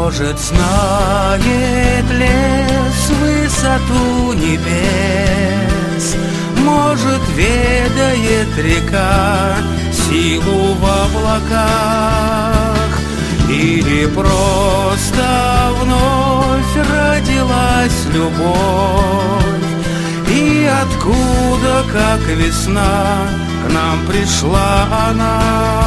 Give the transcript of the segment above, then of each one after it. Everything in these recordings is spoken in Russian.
Может, знает лес высоту небес, может, ведает река силу в облаках, или просто вновь родилась любовь, и откуда, как весна, к нам пришла она.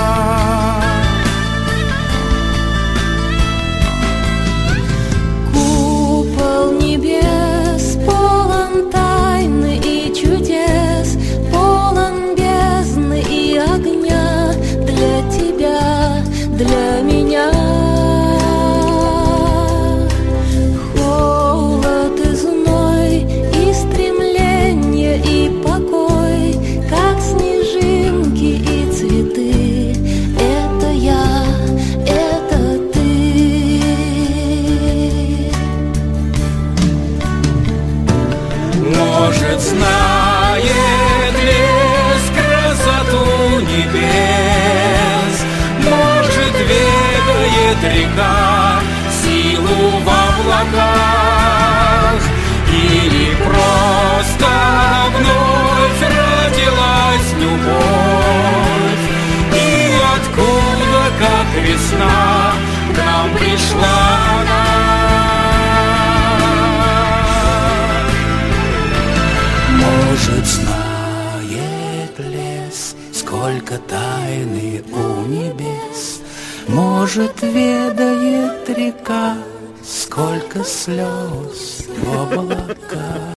Купол небес полон тайны и чудес, полон бездны и огня для тебя, для меня. Холод и зной, и стремление, и покой, как снежинки и цветы. Это я, это ты. Может, знает лес красоту небес, может, ведает река силу в облаках, или просто вновь родилась любовь, и откуда, как весна, к нам пришла она. Может, знает лес, сколько тайны у небес, может, ведает река, сколько слез в облаках.